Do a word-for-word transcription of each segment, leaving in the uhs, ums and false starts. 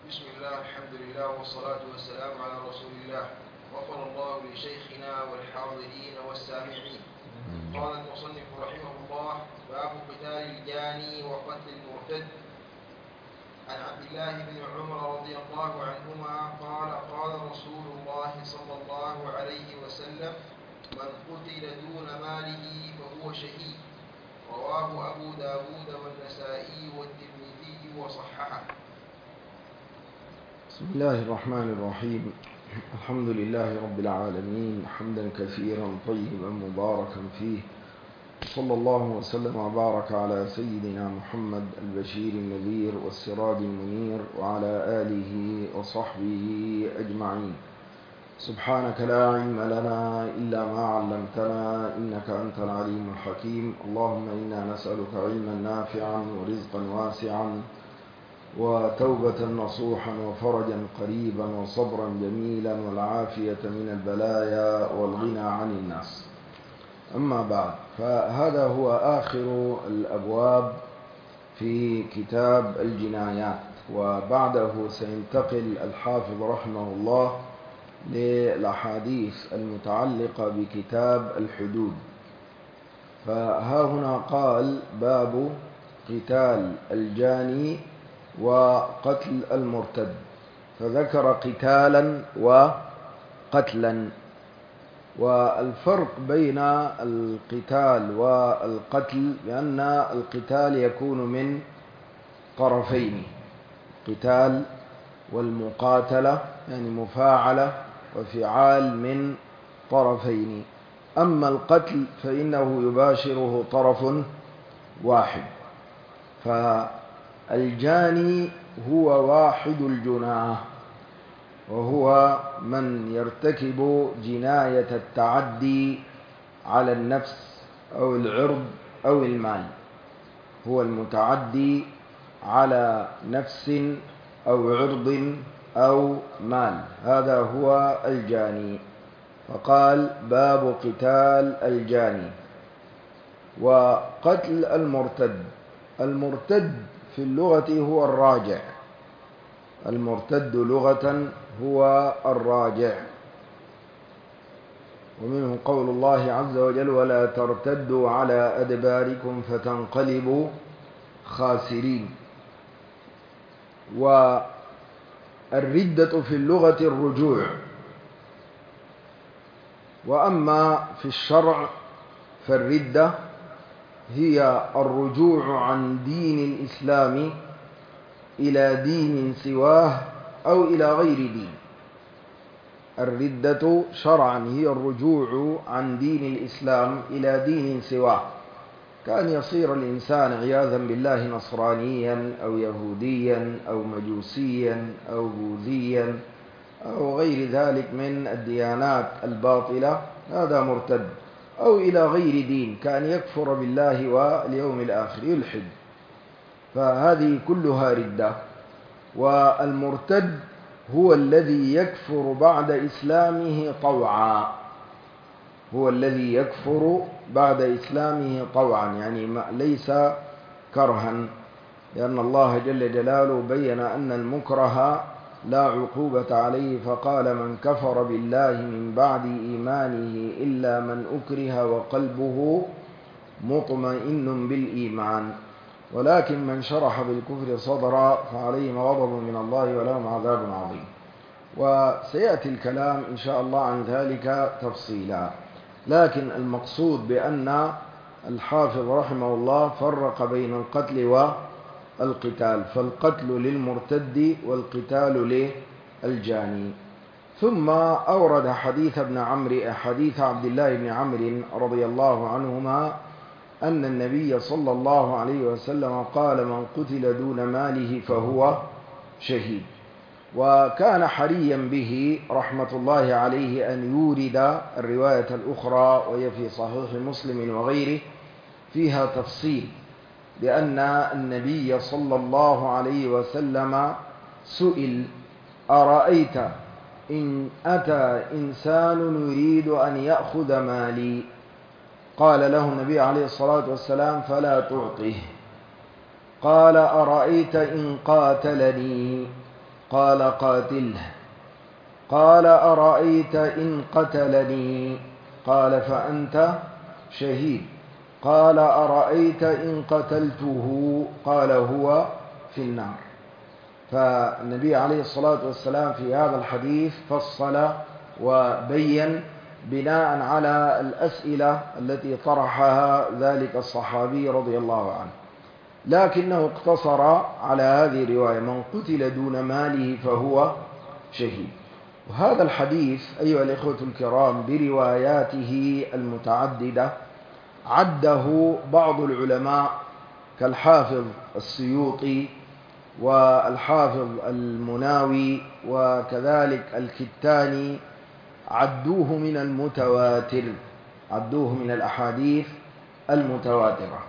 بسم الله الحمد لله والصلاة والسلام على رسول الله. غفر الله لشيخنا والحاضرين والسامعين. قال المصنف رحمه الله: باب قتال الجاني وقتل المرتد. عن عبد الله بن عمر رضي الله عنهما قال: قال رسول الله صلى الله عليه وسلم: من قتل دون ماله فهو شهيد. رواه أبو داود والنسائي والترمذي وصححه. بسم الله الرحمن الرحيم. الحمد لله رب العالمين، حمدا كثيرا طيبا مباركا فيه، صلى الله وسلم وبارك على سيدنا محمد البشير النذير والسراج المنير وعلى آله وصحبه أجمعين. سبحانك لا علم لنا إلا ما علمتنا إنك أنت العليم الحكيم. اللهم إنا نسألك علما نافعا ورزقا واسعا وتوبة نصوحا وفرجا قريبا وصبرا جميلا والعافية من البلايا والغنى عن الناس. أما بعد، فهذا هو آخر الأبواب في كتاب الجنايات، وبعده سينتقل الحافظ رحمه الله للأحاديث المتعلقة بكتاب الحدود. فها هنا قال: باب قتال الجاني وقتل المرتد، فذكر قتالا وقتلا. والفرق بين القتال والقتل بأن القتال يكون من طرفين: قتال والمقاتلة يعني مفاعلة وفعال من طرفين، أما القتل فإنه يباشره طرف واحد. فالجاني هو واحد الجناة، وهو من يرتكب جناية التعدي على النفس أو العرض أو المال، هو المتعدي على نفس أو عرض أو مال، هذا هو الجاني. فقال: باب قتال الجاني وقتل المرتد. المرتد في اللغة هو الراجع، المرتد لغة هو الراجع، ومنه قول الله عز وجل: ولا ترتدوا على أدباركم فتنقلبوا خاسرين. والردة في اللغة الرجوع، وأما في الشرع فالردة هي الرجوع عن دين الإسلام إلى دين سواه أو إلى غير دين. الردة شرعا هي الرجوع عن دين الإسلام إلى دين سواه، كأن يصير الإنسان عياذا بالله نصرانيا أو يهوديا أو مجوسيا أو بوذيا أو غير ذلك من الديانات الباطلة، هذا مرتد. أو إلى غير دين، كأن يكفر بالله واليوم الآخر، يلحد، فهذه كلها ردة. والمرتد هو الذي يكفر بعد إسلامه طوعا، هو الذي يكفر بعد إسلامه طوعا، يعني ليس كرها، لأن الله جل جلاله بين أن المكره لا عقوبة عليه، فقال: من كفر بالله من بعد إيمانه إلا من أكره وقلبه مطمئن بالإيمان، ولكن من شرح بالكفر صدرا فعليهم غضب من الله ولهم عذاب عظيم. وسيأتي الكلام إن شاء الله عن ذلك تفصيلا، لكن المقصود بأن الحافظ رحمه الله فرق بين القتل والقتال، فالقتل للمرتد والقتال للجاني. ثم أورد حديث ابن عمرو، حديث عبد الله بن عمرو رضي الله عنهما أن النبي صلى الله عليه وسلم قال: من قتل دون ماله فهو شهيد. وكان حريا به رحمة الله عليه أن يورد الرواية الأخرى، وهي في صحيح مسلم وغيره، فيها تفصيل، لأن النبي صلى الله عليه وسلم سئل: أرأيت إن أتى إنسان يريد أن يأخذ مالي؟ قال له النبي عليه الصلاة والسلام: فلا تعطه. قال: أرأيت إن قاتلني؟ قال قاتله. قال أرأيت إن قتلني؟ قال فأنت شهيد. قال أرأيت إن قتلته؟ قال هو في النار. فالنبي عليه الصلاة والسلام في هذا الحديث فصل وبين بناء على الأسئلة التي طرحها ذلك الصحابي رضي الله عنه، لكنه اقتصر على هذه الرواية: من قتل دون ماله فهو شهيد. وهذا الحديث أيها الإخوة الكرام برواياته المتعددة عده بعض العلماء كالحافظ السيوطي والحافظ المناوي وكذلك الكتاني، عدوه من المتواتر، عدوه من الأحاديث المتواترة.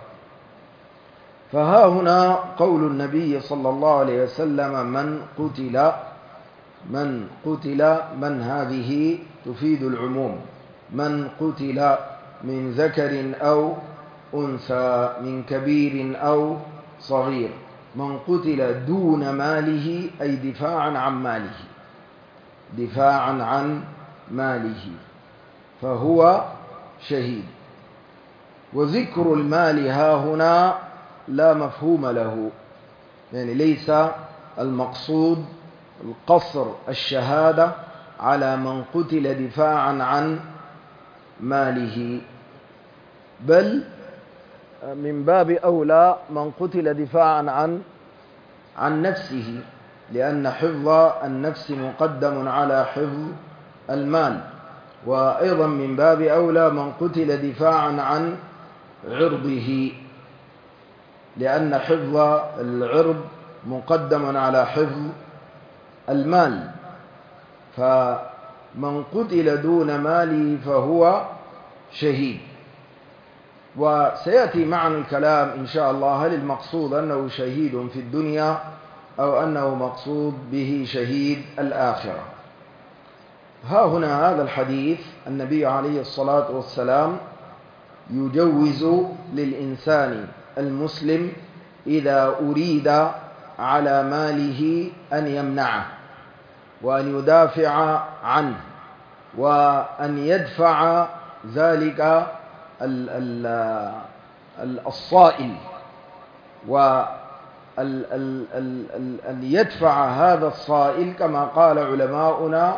فها هنا قول النبي صلى الله عليه وسلم: من قتل من قتل من هذه تفيد العموم، من قتل من ذكر أو أنثى، من كبير أو صغير، من قتل دون ماله أي دفاعا عن ماله، دفاعا عن ماله فهو شهيد. وذكر المال ها هنا لا مفهوم له، يعني ليس المقصود القصر الشهادة على من قتل دفاعا عن ماله، بل من باب أولى من قتل دفاعا عن عن نفسه، لأن حفظ النفس مقدم على حفظ المال. وأيضا من باب أولى من قتل دفاعا عن عرضه، لأن حفظ العرض مقدم على حفظ المال. فمن قتل دون ماله فهو شهيد. وسيأتي معنا الكلام إن شاء الله هل المقصود أنه شهيد في الدنيا أو أنه مقصود به شهيد الآخرة. ها هنا هذا الحديث النبي عليه الصلاة والسلام يجوز للإنسان المسلم إذا أريد على ماله أن يمنعه وأن يدافع عنه وأن يدفع ذلك الصائل، وأن يدفع هذا الصائل كما قال علماؤنا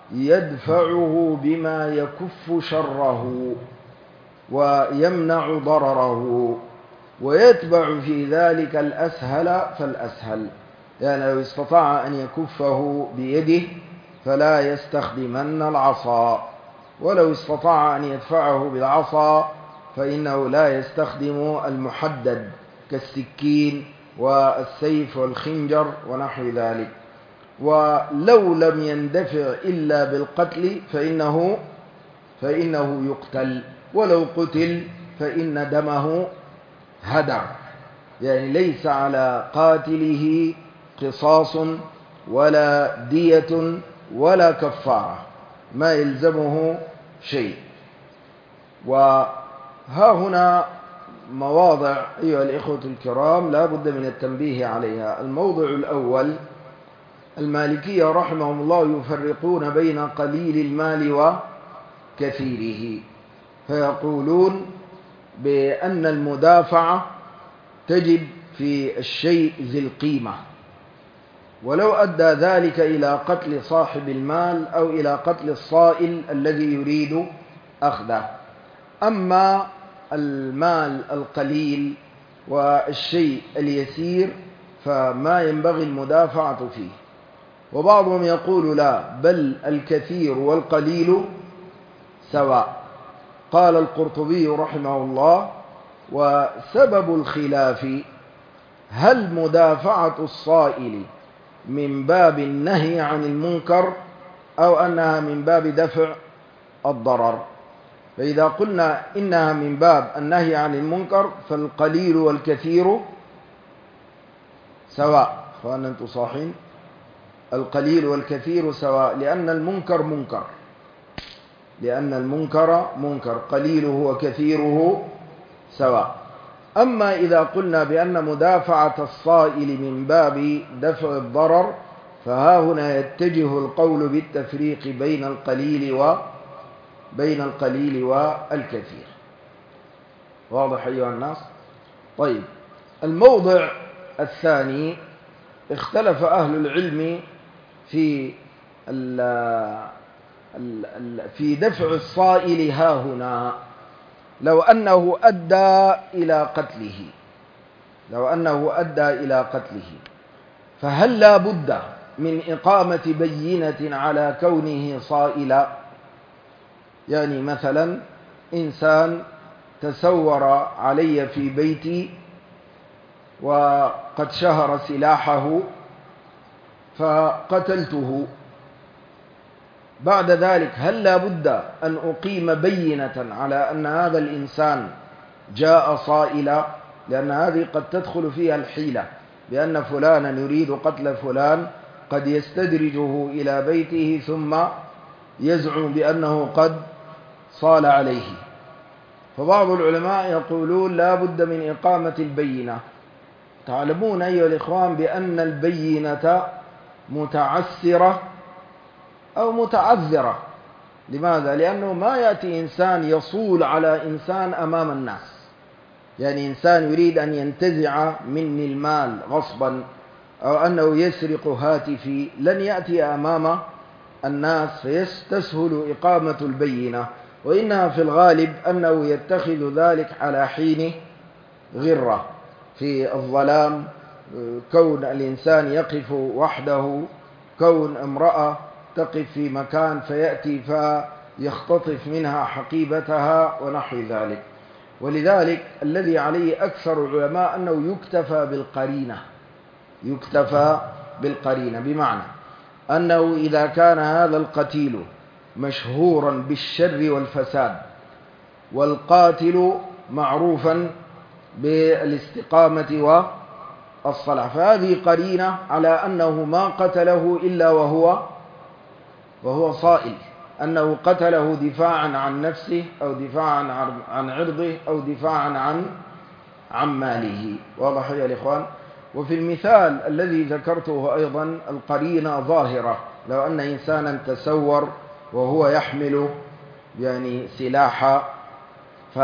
يدفعه بما يكف شره ويمنع ضرره، ويتبع في ذلك الأسهل فالأسهل. يعني لو استطاع أن يكفه بيده فلا يستخدمن العصا، ولو استطاع أن يدفعه بالعصا فإنه لا يستخدم المحدد كالسكين والسيف والخنجر ونحو ذلك. ولو لم يندفع إلا بالقتل فإنه فإنه يقتل، ولو قتل فإن دمه هدر. يعني ليس على قاتله قصاص ولا دية ولا كفارة، ما يلزمه شيء. وها هنا مواضع أيها الإخوة الكرام لا بد من التنبيه عليها. الموضع الأول: المالكية رحمهم الله يفرقون بين قليل المال وكثيره، فيقولون بأن المدافعة تجب في الشيء ذي القيمة، ولو أدى ذلك إلى قتل صاحب المال أو إلى قتل الصائل الذي يريد أخذه. أما المال القليل والشيء اليسير فما ينبغي المدافعة فيه. وبعضهم يقول لا، بل الكثير والقليل سواء. قال القرطبي رحمه الله: وسبب الخلاف هل مدافعة الصائل من باب النهي عن المنكر أو أنها من باب دفع الضرر. فإذا قلنا إنها من باب النهي عن المنكر فالقليل والكثير سواء. أخوانا أنتم صاحين؟ القليل والكثير سواء، لأن المنكر منكر، لأن المنكر منكر، قليله وكثيره سواء. أما إذا قلنا بأن مدافعة الصائل من باب دفع الضرر فها هنا يتجه القول بالتفريق بين القليل و بين القليل والكثير. واضح أيها الناس؟ طيب، الموضع الثاني اختلف أهل العلم في في دفع الصائل ها هنا. لو أنه أدى إلى قتله لو أنه أدى إلى قتله فهل لا بد من إقامة بينة على كونه صائلا؟ يعني مثلا إنسان تسور علي في بيتي وقد شهر سلاحه فقتلته، بعد ذلك هل لا بد أن أقيم بينة على أن هذا الإنسان جاء صائلا؟ لأن هذه قد تدخل فيها الحيلة، بأن فلانا يريد قتل فلان، قد يستدرجه إلى بيته ثم يزعم بأنه قد صال عليه. فبعض العلماء يقولون لا بد من إقامة البينة. تعلمون أيها الإخوان بأن البينة متعسرة أو متعذرة. لماذا؟ لأنه ما يأتي إنسان يصول على إنسان أمام الناس، يعني إنسان يريد أن ينتزع مني المال غصبا أو أنه يسرق هاتفي، لن يأتي أمام الناس فيستسهل إقامة البينة، وإنها في الغالب أنه يتخذ ذلك على حين غرة في الظلام، كون الإنسان يقف وحده، كون امرأة تقف في مكان فيأتي فيختطف منها حقيبتها ونحو ذلك. ولذلك الذي عليه أكثر العلماء أنه يكتفى بالقرينة يكتفى بالقرينة بمعنى أنه إذا كان هذا القتيل مشهورا بالشر والفساد والقاتل معروفا بالاستقامة والصلاح، فهذه قرينة على أنه ما قتله إلا وهو وهو صائل، أنه قتله دفاعا عن نفسه أو دفاعا عن عرضه أو دفاعا عن عن ماله. واضح يا الإخوان؟ وفي المثال الذي ذكرته أيضا القرينة ظاهرة. لو أن إنسانا تسور وهو يحمل يعني سلاحا ف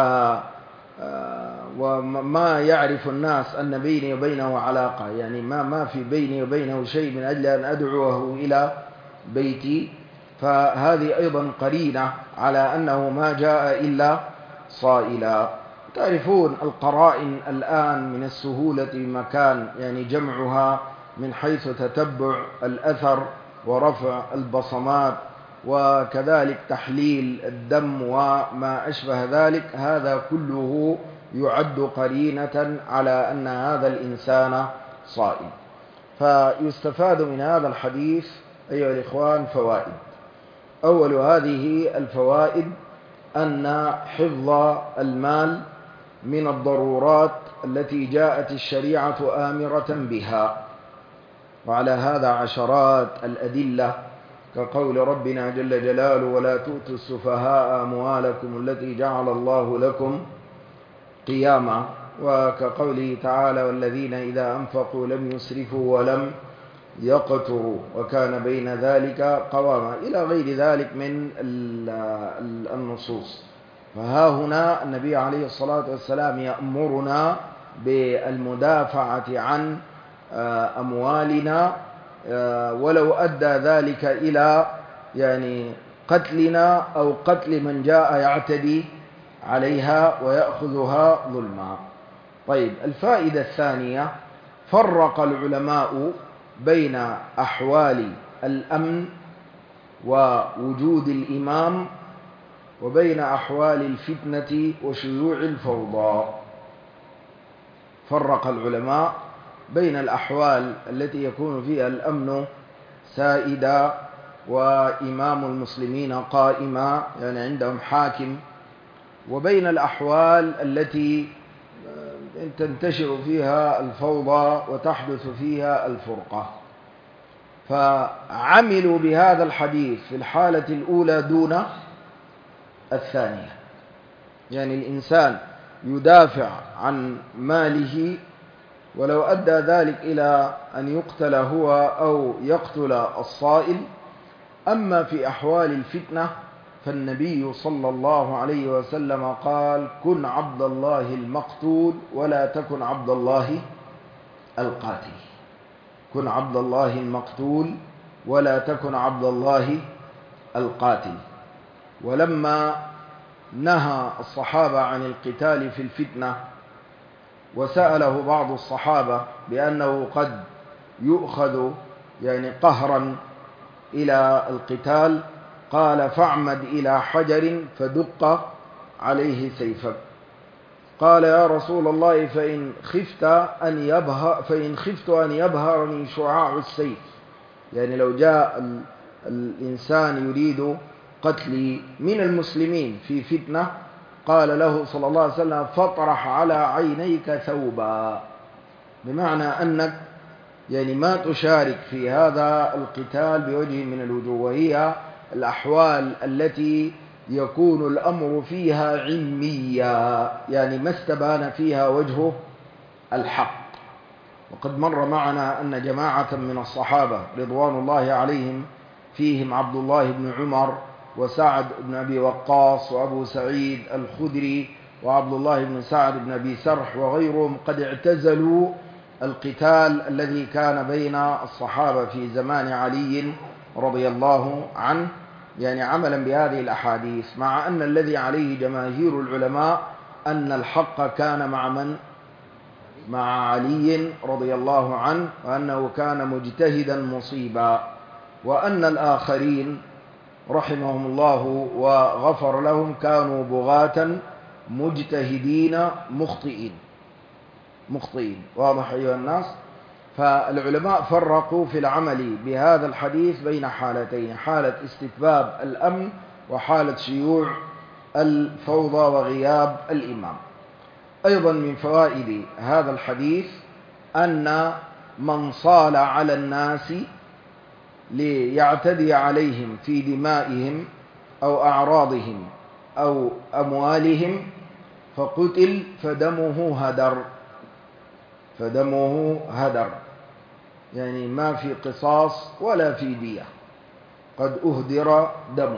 وما يعرف الناس أن بيني وبينه علاقة، يعني ما ما في بيني وبينه شيء من أجل أن أدعوه إلى بيتي، فهذه أيضا قرينة على أنه ما جاء إلا صائلا. تعرفون القرائن الآن من السهولة بمكان، يعني جمعها من حيث تتبع الأثر ورفع البصمات وكذلك تحليل الدم وما أشبه ذلك، هذا كله يعد قرينة على أن هذا الإنسان صائم. فيستفاد من هذا الحديث أيها الإخوان فوائد. أول هذه الفوائد أن حفظ المال من الضرورات التي جاءت الشريعة آمرة بها، وعلى هذا عشرات الأدلة، كقول ربنا جل جلاله: ولا تؤتوا السفهاء أموالكم التي جعل الله لكم قياما، وكقوله تعالى: والذين إذا أنفقوا لم يسرفوا ولم يقتروا وكان بين ذلك قواما، إلى غير ذلك من النصوص. فها هنا النبي عليه الصلاة والسلام يأمرنا بالمدافعة عن أموالنا ولو أدى ذلك إلى يعني قتلنا أو قتل من جاء يعتدي عليها ويأخذها ظلما. طيب، الفائدة الثانية: فرق العلماء بين أحوال الأمن ووجود الإمام وبين أحوال الفتنة وشيوع الفوضى. فرق العلماء بين الأحوال التي يكون فيها الأمن سائدا وإمام المسلمين قائما، يعني عندهم حاكم، وبين الأحوال التي تنتشر فيها الفوضى وتحدث فيها الفرقة. فعملوا بهذا الحديث في الحالة الأولى دون الثانية، يعني الإنسان يدافع عن ماله ولو أدى ذلك إلى أن يقتل هو أو يقتل الصائل. أما في أحوال الفتنة فالنبي صلى الله عليه وسلم قال: كن عبد الله المقتول ولا تكن عبد الله القاتل. كن عبد الله المقتول ولا تكن عبد الله القاتل. ولما نهى الصحابة عن القتال في الفتنة وسأله بعض الصحابة بأنه قد يؤخذ يعني قهرا إلى القتال، قال: فاعمد إلى حجر فدق عليه سيفك. قال: يا رسول الله فإن خفت أن يبهر فإن خفت أن يبهرني شعاع السيف، يعني لو جاء ال... الإنسان يريد قتلي من المسلمين في فتنة، قال له صلى الله عليه وسلم: فاطرح على عينيك ثوبا، بمعنى أنك يعني ما تشارك في هذا القتال بوجه من الوجوه، وهي الأحوال التي يكون الأمر فيها علميا، يعني ما استبان فيها وجه الحق. وقد مر معنا أن جماعة من الصحابة رضوان الله عليهم فيهم عبد الله بن عمر وسعد بن أبي وقاص وأبو سعيد الخدري وعبد الله بن سعد بن أبي سرح وغيرهم قد اعتزلوا القتال الذي كان بين الصحابة في زمان علي رضي الله عنه، يعني عملا بهذه الأحاديث، مع أن الذي عليه جماهير العلماء أن الحق كان مع من؟ مع علي رضي الله عنه، وأنه كان مجتهدا مصيبا، وأن الآخرين رحمهم الله وغفر لهم كانوا بغاة مجتهدين مخطئين مخطئين واضح أيها الناس؟ فالعلماء فرقوا في العمل بهذا الحديث بين حالتين: حالة استتباب الأمن وحالة شيوع الفوضى وغياب الإمام. أيضا من فوائد هذا الحديث أن من صال على الناس ليعتدي عليهم في دمائهم أو أعراضهم أو أموالهم فقتل فدمه هدر فدمه هدر يعني ما في قصاص ولا في دية، قد أهدر دمه.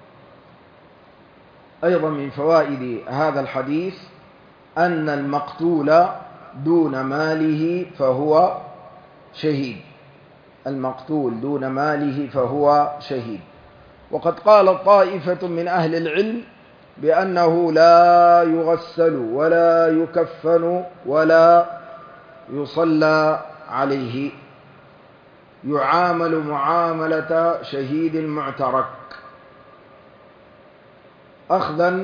أيضا من فوائد هذا الحديث أن المقتول دون ماله فهو شهيد المقتول دون ماله فهو شهيد. وقد قال طائفة من أهل العلم بأنه لا يغسل ولا يكفن ولا يصلى عليه، يعامل معاملة شهيد المعترك أخذا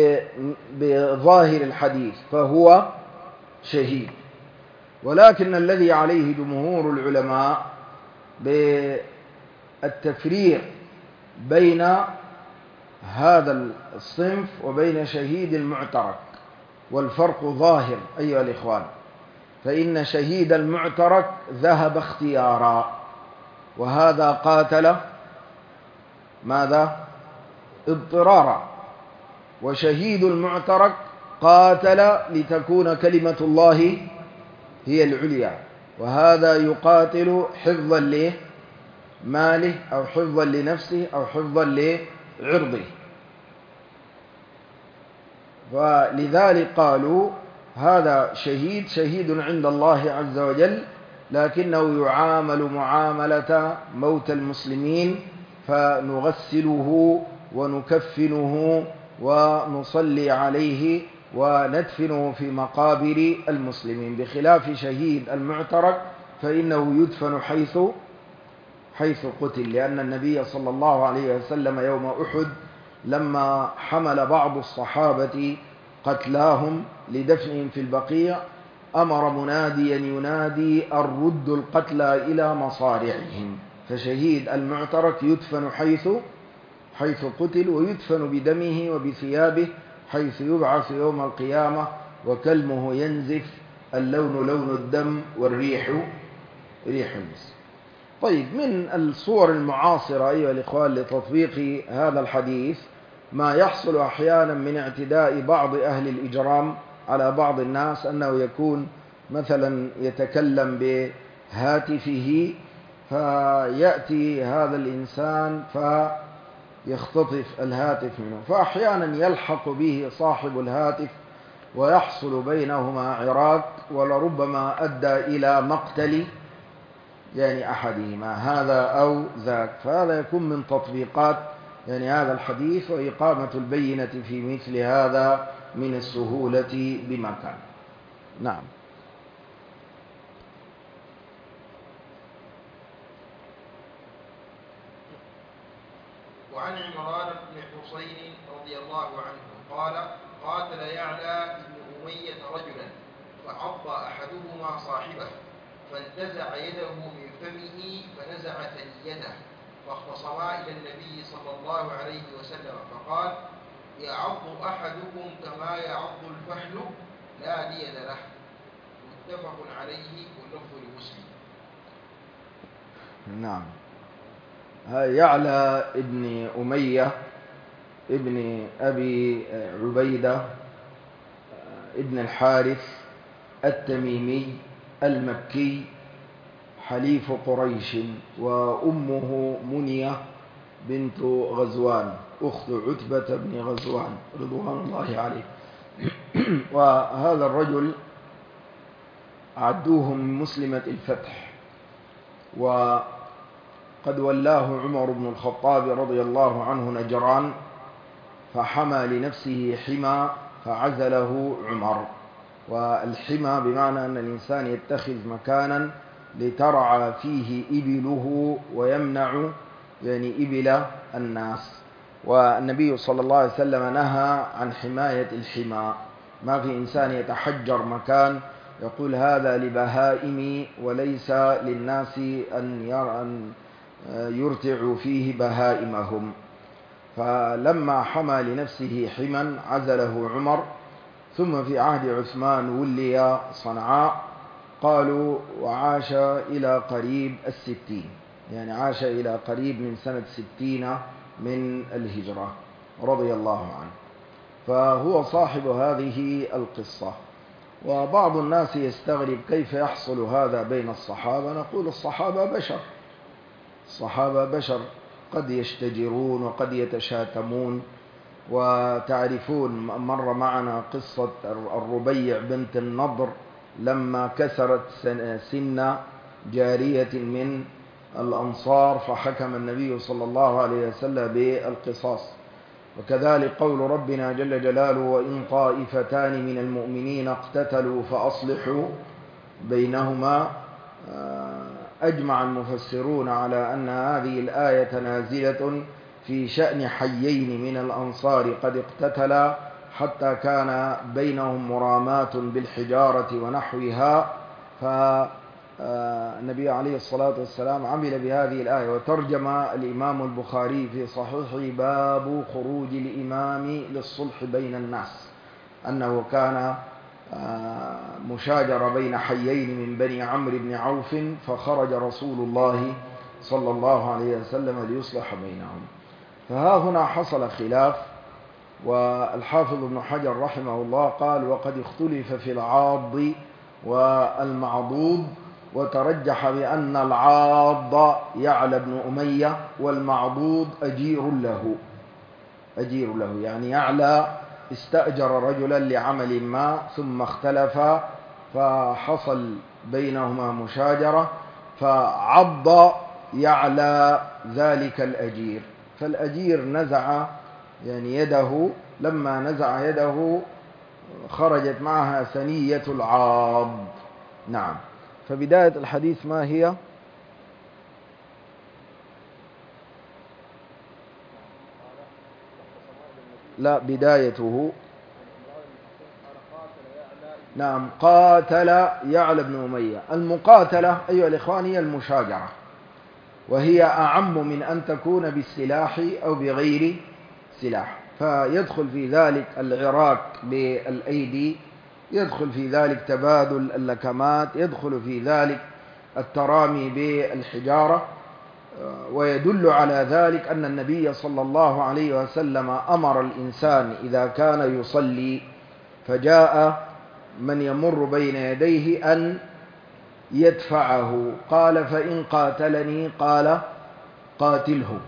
بظاهر الحديث، فهو شهيد. ولكن الذي عليه جمهور العلماء بالتفريق بين هذا الصنف وبين شهيد المعترك، والفرق ظاهر أيها الإخوان، فإن شهيد المعترك ذهب اختيارا، وهذا قاتل ماذا؟ اضطرارا. وشهيد المعترك قاتل لتكون كلمة الله هي العليا، وهذا يقاتل حفظا لماله أو حفظا لنفسه أو حفظا لعرضه. ولذلك قالوا هذا شهيد شهيد عند الله عز وجل، لكنه يعامل معاملة موت المسلمين، فنغسله ونكفنه ونصلي عليه وندفنه في مقابر المسلمين، بخلاف شهيد المعترك فإنه يدفن حيث حيث قتل. لأن النبي صلى الله عليه وسلم يوم أحد لما حمل بعض الصحابة قتلاهم لدفنهم في البقيع أمر مناديا ينادي: الرد القتلى إلى مصارعهم. فشهيد المعترك يدفن حيث حيث قتل، ويدفن بدمه وبثيابه حيث يبعث يوم القيامة، وكلمه ينزف، اللون لون الدم والريح ريح المسك. طيب، من الصور المعاصرة أيها الإخوان لتطبيق هذا الحديث ما يحصل أحيانا من اعتداء بعض أهل الإجرام على بعض الناس، أنه يكون مثلا يتكلم بهاتفه فيأتي هذا الإنسان فيختطف الهاتف منه، فأحيانا يلحق به صاحب الهاتف ويحصل بينهما عراك، ولربما أدى إلى مقتل يعني أحدهما هذا أو ذاك. فهذا يكون من تطبيقات يعني هذا الحديث، وإقامة البينة في مثل هذا من السهولة بمكان. نعم. وعن عمران بن حسين رضي الله عنه قال: قاتل يعلى بن أمية رجلا فعض أحدهما صاحبه فانتزع يده من فمه فنزع ثنيته، فاختصما إلى النبي صلى الله عليه وسلم فقال: يعض أحدكم كما يعض الفحل لا دية له. متفق عليه واللفظ لمسلم. نعم. يعلى ابن أمية ابن أبي عبيدة ابن الحارث التميمي المكي حليف قريش، وأمه منية بنت غزوان أخت عتبة بن غزوان رضوان الله عليه. وهذا الرجل عدوه من مسلمة الفتح، وقد ولاه عمر بن الخطاب رضي الله عنه نجران، فحمى لنفسه حمى فعزله عمر. والحمى بمعنى أن الإنسان يتخذ مكانا لترعى فيه إبله ويمنع يعني إبل الناس. والنبي صلى الله عليه وسلم نهى عن حماية الحمى، ما في إنسان يتحجر مكان يقول هذا لبهائمي وليس للناس أن يرتعوا فيه بهائمهم. فلما حمى لنفسه حما عزله عمر. ثم في عهد عثمان ولي صنعاء، قالوا وعاش إلى قريب الستين، يعني عاش إلى قريب من سنة ستين من الهجرة رضي الله عنه. فهو صاحب هذه القصة. وبعض الناس يستغرب كيف يحصل هذا بين الصحابة. نقول الصحابة بشر، الصحابة بشر قد يشتجرون وقد يتشاتمون. وتعرفون مر معنا قصة الربيع بنت النضر لما كسرت سن جارية من الأنصار فحكم النبي صلى الله عليه وسلم بالقصاص. وكذلك قول ربنا جل جلاله: وإن طائفتان من المؤمنين اقتتلوا فأصلحوا بينهما. أجمع المفسرون على أن هذه الآية نازلة في شأن حيين من الأنصار قد اقتتلا حتى كان بينهم مرامات بالحجارة ونحوها. فالنبي عليه الصلاة والسلام عمل بهذه الآية. وترجم الإمام البخاري في صحيحه باب خروج الإمام للصلح بين الناس، أنه كان مشاجرة بين حيين من بني عمرو بن عوف، فخرج رسول الله صلى الله عليه وسلم ليصلح بينهم. فها هنا حصل خلاف. والحافظ ابن حجر رحمه الله قال: وقد اختلف في العاض والمعضوض، وترجح بأن العاض يعلى بن أمية والمعضوض أجير له أجير له يعني يعلى استأجر رجلا لعمل ما ثم اختلف فحصل بينهما مشاجرة، فعض يعلى ذلك الأجير، فالأجير نزع يعني يده، لما نزع يده خرجت معها ثنية العاض. نعم. فبداية الحديث ما هي؟ لا، بدايته نعم قاتل يعلى بن أمية. المقاتلة أيها الإخوان هي المشاجرة، وهي أعم من أن تكون بالسلاح أو بغير سلاح. فيدخل في ذلك العراك بالأيدي، يدخل في ذلك تبادل اللكمات، يدخل في ذلك الترامي بالحجارة. ويدل على ذلك أن النبي صلى الله عليه وسلم أمر الإنسان إذا كان يصلي فجاء من يمر بين يديه أن يدفعه. قال فإن قاتلني قال قاتله.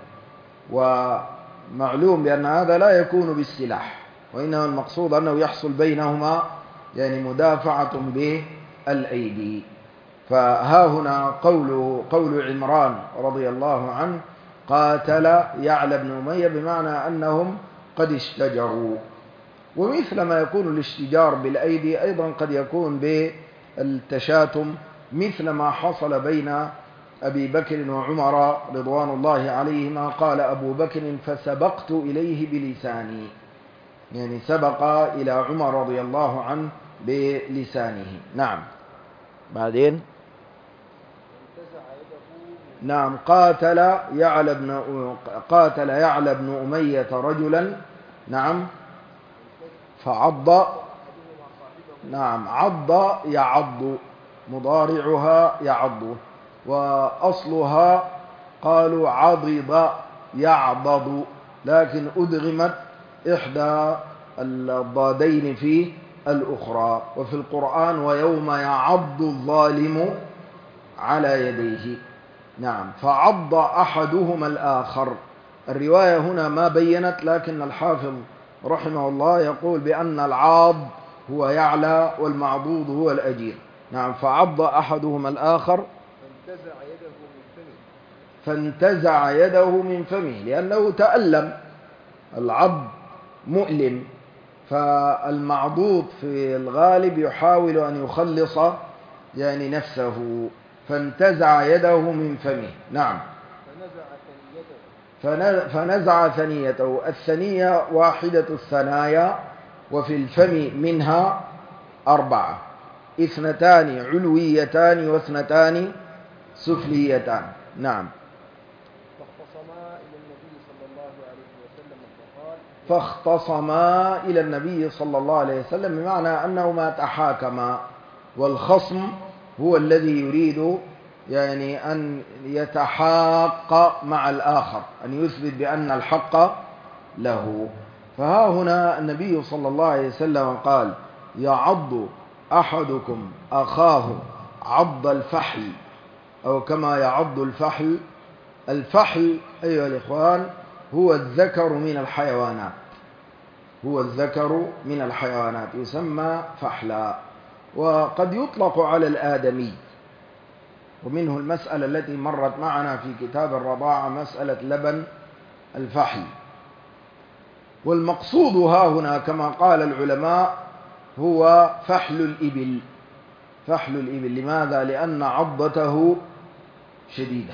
ومعلوم بأن هذا لا يكون بالسلاح، وإنما المقصود أنه يحصل بينهما يعني مدافعة بالأيدي. فها هنا قوله قول عمران رضي الله عنه قاتل يعلى بن أمية بمعنى أنهم قد اشتجروا. ومثل ما يكون الاشتجار بالأيدي أيضا قد يكون بالتشاتم، مثل ما حصل بين أبي بكر وعمر رضوان الله عليهما. قال أبو بكر فسبقت إليه بلساني، يعني سبق إلى عمر رضي الله عنه بلسانه. نعم. بعدين نعم قاتل يعلى بن قاتل يعلى بن أمية رجلا، نعم، فعض، نعم، عض يعض، مضارعها يعض، وأصلها قالوا عضض يعضض، لكن أدغمت إحدى الضادين في الأخرى. وفي القرآن ويوم يعض الظالم على يديه. نعم. فعض أحدهما الآخر. الرواية هنا ما بينت، لكن الحافظ رحمه الله يقول بأن العاض هو يعلى والمعضوض هو الأجير. نعم. فعض أحدهما الآخر فانتزع يده من فمه فانتزع يده من فمه لأنه تألم. العض مؤلم، فالمعضوض في الغالب يحاول أن يخلص يعني نفسه، فانتزع يده من فمه. نعم. فنزع ثنيته فنزع ثنيته. الثنية واحدة الثنايا، وفي الفم منها أربعة: اثنتان علويتان واثنتان سفليتان. نعم. فاختصما إلى النبي صلى الله عليه وسلم فقال فاختصما إلى النبي صلى الله عليه وسلم، بمعنى أنهما تحاكما. والخصم هو الذي يريد يعني أن يتحاق مع الآخر، أن يثبت بأن الحق له. فها هنا النبي صلى الله عليه وسلم قال يعض أحدكم أخاه عض الفحل، أو كما يعض الفحل. الفحل أيها الإخوان هو الذكر من الحيوانات، هو الذكر من الحيوانات يسمى فحلا، وقد يطلق على الآدمي. ومنه المسألة التي مرت معنا في كتاب الرضاعة، مسألة لبن الفحل. والمقصود ها هنا كما قال العلماء هو فحل الإبل. فحل الإبل لماذا؟ لأن عضته شديدة.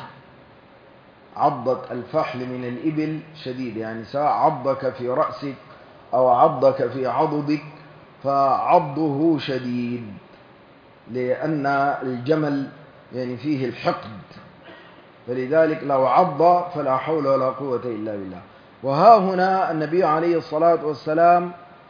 عضة الفحل من الإبل شديدة، يعني سواء عضك في رأسك أو عضك في عضدك فعضه شديد، لأن الجمل يعني فيه الحقد، فلذلك لو عض فلا حول ولا قوة إلا بالله. وها هنا النبي عليه الصلاة والسلام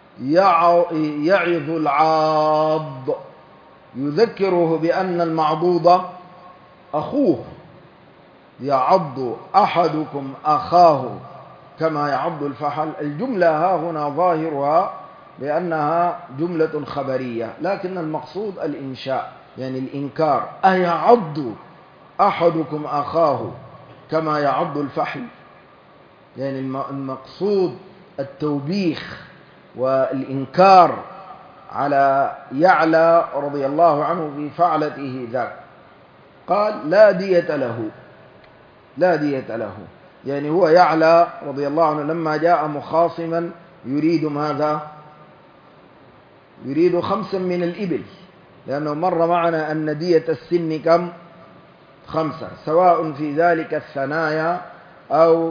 يعظ العاض، يذكره بأن المعضوض أخوه. يعض أحدكم أخاه كما يعض الفحل. الجملة ها هنا ظاهرها بأنها جملة خبرية، لكن المقصود الإنشاء، يعني الإنكار. أيعض أحدكم أخاه كما يعض الفحل، يعني المقصود التوبيخ والإنكار على يعلى رضي الله عنه في فعلته ذاك. قال لا دية له، لا دية له، يعني هو يعلى رضي الله عنه لما جاء مخاصما يريد ماذا؟ يريد خمسا من الإبل، لأنه مر معنا أن دية السن كم؟ خمسة، سواء في ذلك الثنايا أو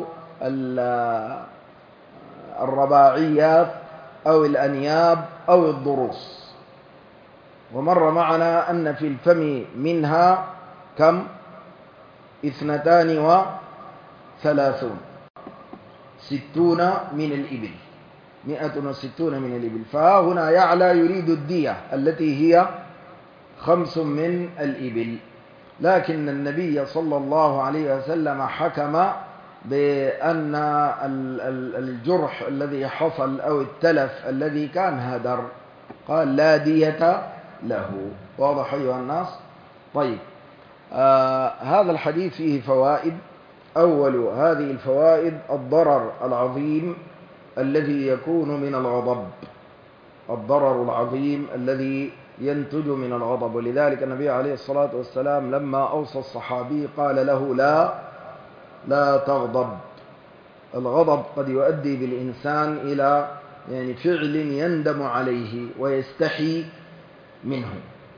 الرباعيات أو الأنياب أو الضروس. ومر معنا أن في الفم منها كم؟ اثنتان وثلاثون، ستون من الإبل، مئة وستون من الإبل. فها هنا يعلى يريد الدية التي هي خمس من الإبل، لكن النبي صلى الله عليه وسلم حكم بأن الجرح الذي حصل أو التلف الذي كان هدر، قال لا دية له. واضح أيها الناس؟ طيب، آه هذا الحديث فيه فوائد. أول هذه الفوائد الضرر العظيم الذي يكون من الغضب، الضرر العظيم الذي ينتج من الغضب. ولذلك النبي عليه الصلاة والسلام لما أوصى الصحابي قال له لا لا تغضب. الغضب قد يؤدي بالإنسان إلى يعني فعل يندم عليه ويستحي منه،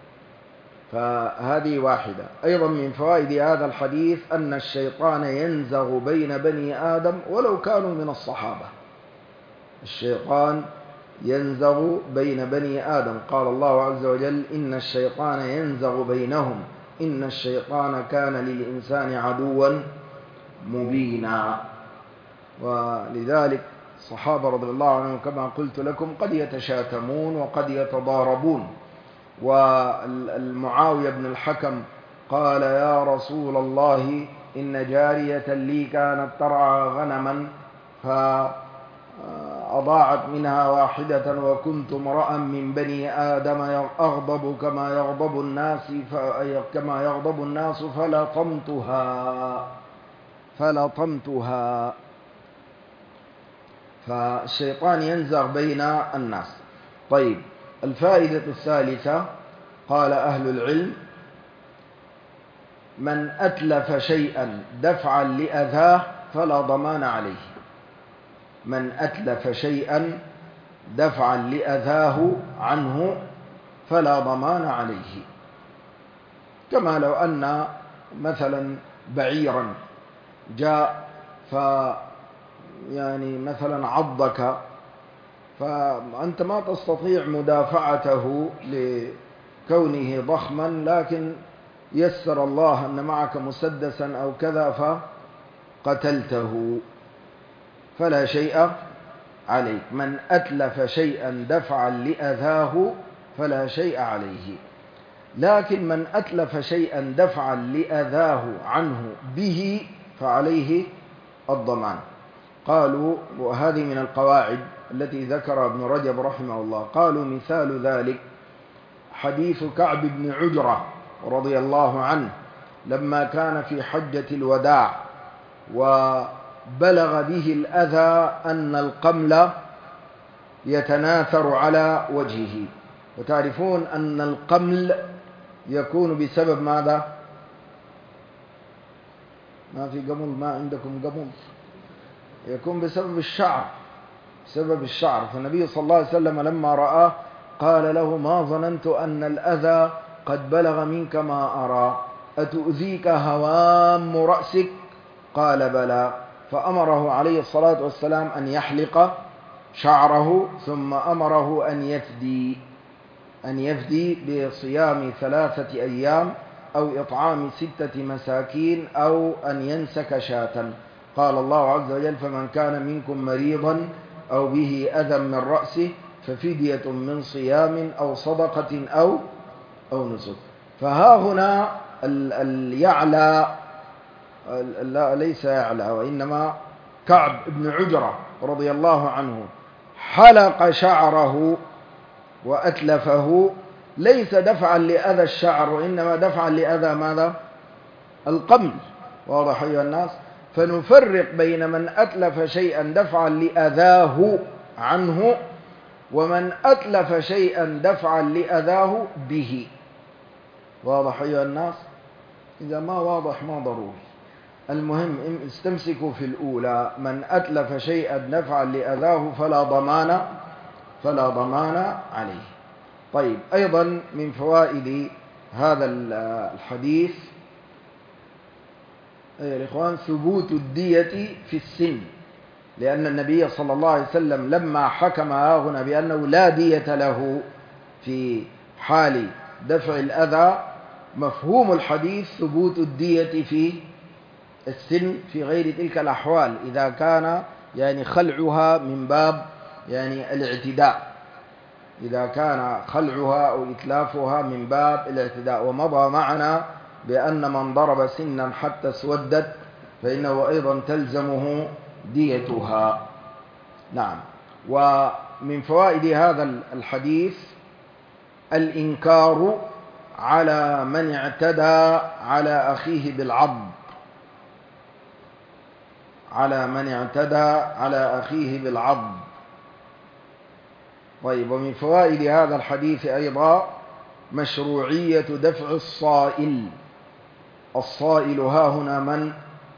فهذه واحدة. أيضا من فوائد هذا الحديث أن الشيطان ينزغ بين بني آدم ولو كانوا من الصحابة. الشيطان ينزغ بين بني آدم، قال الله عز وجل إن الشيطان ينزغ بينهم إن الشيطان كان للإنسان عدوا مبينا. ولذلك الصحابة رضي الله عنهم كما قلت لكم قد يتشاتمون وقد يتضاربون. والمعاوية بن الحكم قال يا رسول الله إن جارية لي كانت ترعى غنما فأضاعت منها واحدة وكنت امرأ من بني آدم أغضب كما يغضب الناس كما يغضب الناس فلطمتها فلطمتها فالشيطان ينزغ بين الناس. طيب، الفائدة الثالثة قال أهل العلم من أتلف شيئا دفعا لأذاه فلا ضمان عليه. من أتلف شيئا دفعا لأذاه عنه فلا ضمان عليه. كما لو أن مثلا بعيرا جاء ف يعني مثلا عضك، فأنت ما تستطيع مدافعته لكونه ضخما، لكن يسر الله أن معك مسدسا أو كذا فقتلته فلا شيء عليك. من أتلف شيئا دفعا لأذاه فلا شيء عليه. لكن من أتلف شيئا دفعا لأذاه عنه به فعليه الضمان. قالوا، وهذه من القواعد التي ذكر ابن رجب رحمه الله، قالوا مثال ذلك حديث كعب بن عجرة رضي الله عنه لما كان في حجة الوداع وبلغ به الأذى أن القمل يتناثر على وجهه. وتعرفون أن القمل يكون بسبب ماذا؟ ما في قمل؟ ما عندكم قمل؟ يكون بسبب الشعر، بسبب الشعر. فالنبي صلى الله عليه وسلم لما رآه قال له ما ظننت أن الأذى قد بلغ منك ما أرى، أتؤذيك هوام رأسك؟ قال بلى. فأمره عليه الصلاة والسلام أن يحلق شعره، ثم أمره أن يفدي أن يفدي بصيام ثلاثة أيام أو إطعام ستة مساكين أو أن ينسك شاة. قال الله عز وجل فمن كان منكم مريضا أو به أذى من رأسه ففدية من صيام أو صدقة أو أو نسك. فها هنا اليعلى، لا ليس يعلى وإنما كعب بن عجرة رضي الله عنه حلق شعره وأتلفه، ليس دفعا لأذى الشعر وإنما دفعا لأذى ماذا؟ القمل. واضح أيها الناس؟ فنفرق بين من أتلف شيئا دفعا لأذاه عنه ومن أتلف شيئا دفعا لأذاه به. واضح أيها الناس؟ إذا ما واضح ما ضروري. المهم استمسكوا في الأولى، من أتلف شيئا دفعا لأذاه فلا ضمان فلا ضمان عليه. طيب، أيضا من فوائد هذا الحديث أيها الإخوان ثبوت الدية في السن، لأن النبي صلى الله عليه وسلم لما حكم هنا بأنه لا دية له في حال دفع الأذى، مفهوم الحديث ثبوت الدية في السن في غير تلك الأحوال، إذا كان يعني خلعها من باب يعني الاعتداء، إذا كان خلعها أو إتلافها من باب الاعتداء. ومضى معنا بأن من ضرب سنا حتى اسودت فإنه أيضا تلزمه ديتها. نعم. ومن فوائد هذا الحديث الإنكار على من اعتدى على أخيه بالعض، على من اعتدى على أخيه بالعض. طيب، ومن فوائد هذا الحديث أيضا مشروعية دفع الصائل. الصائل ها هنا من؟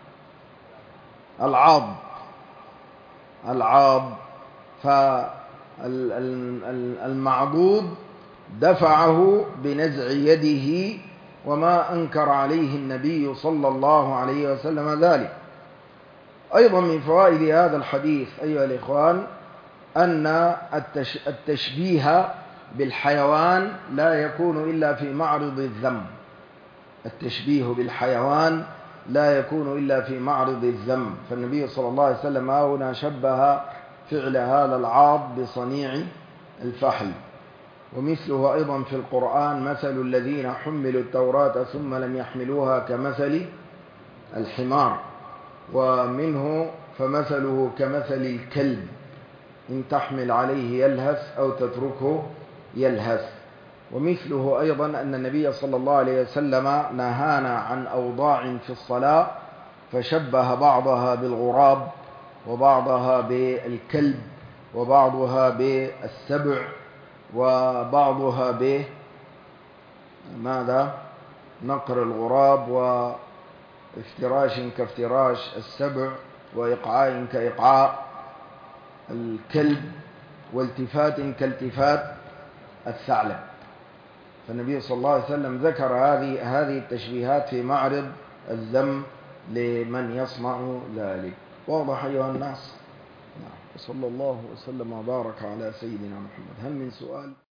العاض، العاض. فالمعضوض دفعه بنزع يده، وما أنكر عليه النبي صلى الله عليه وسلم ذلك. أيضا من فوائد هذا الحديث أيها الإخوان أن التشبيه بالحيوان لا يكون إلا في معرض الذم. التشبيه بالحيوان لا يكون إلا في معرض الذم. فالنبي صلى الله عليه وسلم هنا شبه فعل هذا العاض بصنيع الفحل. ومثله أيضا في القرآن: مثل الذين حملوا التوراة ثم لم يحملوها كمثل الحمار. ومنه: فمثله كمثل الكلب إن تحمل عليه يلهث أو تتركه يلهث. ومثله أيضا أن النبي صلى الله عليه وسلم نهانا عن أوضاع في الصلاة فشبه بعضها بالغراب، وبعضها بالكلب، وبعضها بالسبع، وبعضها ب ماذا؟ نقر الغراب، وافتراش كافتراش السبع، وإقعاء كإقعاء الكلب، والتفات كالتفات الثعلب. فالنبي صلى الله عليه وسلم ذكر هذه هذه التشبيهات في معرض الذم لمن يصنع ذلك. واضح أيها الناس؟ وصلى الله وسلم وبارك على سيدنا محمد. هل من سؤال؟